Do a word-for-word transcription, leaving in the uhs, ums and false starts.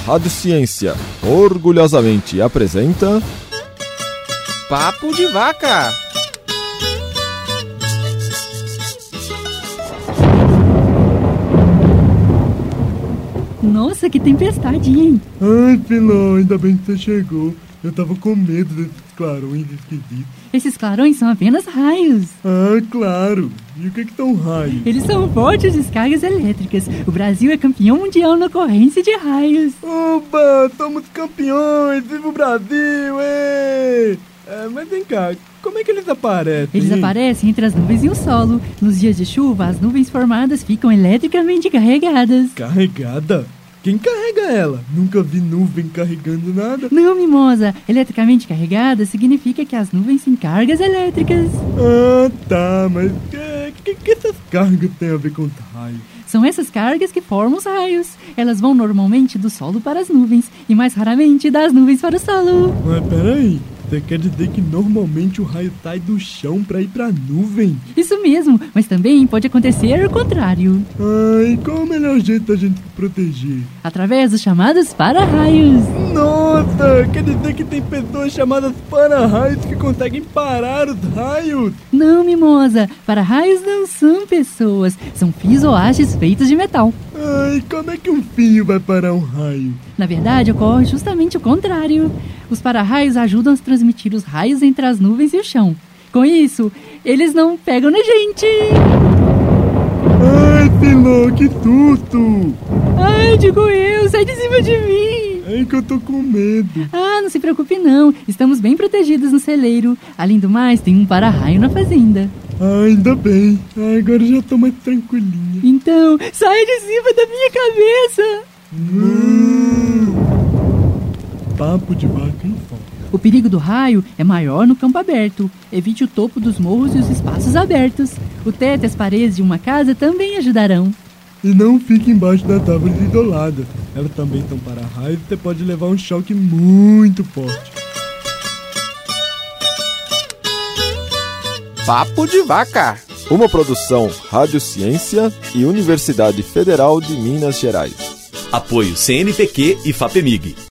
Rádio Ciência orgulhosamente apresenta Papo de Vaca. Nossa, que tempestade, hein? Ai, Filó, ainda bem que você chegou. Eu tava com medo desses clarões esquisitos. Esses clarões são apenas raios. Ah, claro. E o que que são raios? Eles são fortes descargas elétricas. O Brasil é campeão mundial na ocorrência de raios. Oba, somos campeões! Viva o Brasil, ê! É, mas vem cá, como é que eles aparecem? Eles hein? aparecem entre as nuvens e o solo. Nos dias de chuva, as nuvens formadas ficam eletricamente carregadas. Carregada? Quem carrega ela? Nunca vi nuvem carregando nada. Não, mimosa. Eletricamente carregada significa que as nuvens têm cargas elétricas. Ah, tá, mas o que, que, que essas cargas têm a ver com os raios? São essas cargas que formam os raios. Elas vão normalmente do solo para as nuvens e mais raramente das nuvens para o solo. Mas peraí, você quer dizer que normalmente o raio sai do chão pra ir pra nuvem? Isso mesmo, mas também pode acontecer o contrário. Ai, qual é o melhor jeito da gente se proteger? Através dos chamados para-raios. Nossa, quer dizer que tem pessoas chamadas para-raios que conseguem parar os raios? Não, mimosa, para-raios não são pessoas, são fios ou hastes feitos de metal. Ai, como é que um fio vai parar um raio? Na verdade, ocorre justamente o contrário. Os para-raios ajudam a transmitir os raios entre as nuvens e o chão. Com isso, eles não pegam na gente. Ai, Filó, que susto! Ai, digo eu, sai de cima de mim. É que eu tô com medo. Ah, não se preocupe não, estamos bem protegidos no celeiro. Além do mais, tem um para-raio na fazenda. Ah, ainda bem. Ah, agora eu já tô mais tranquilinha. Então, sai de cima da minha cabeça. Hum. Papo de Vaca em Foco. O perigo do raio é maior no campo aberto. Evite o topo dos morros e os espaços abertos. O teto e as paredes de uma casa também ajudarão. E não fique embaixo das árvores isoladas. Elas também são para-raios e você pode levar um choque muito forte. Papo de Vaca. Uma produção Rádio Ciência e Universidade Federal de Minas Gerais. Apoio C N Pq e FAPEMIG.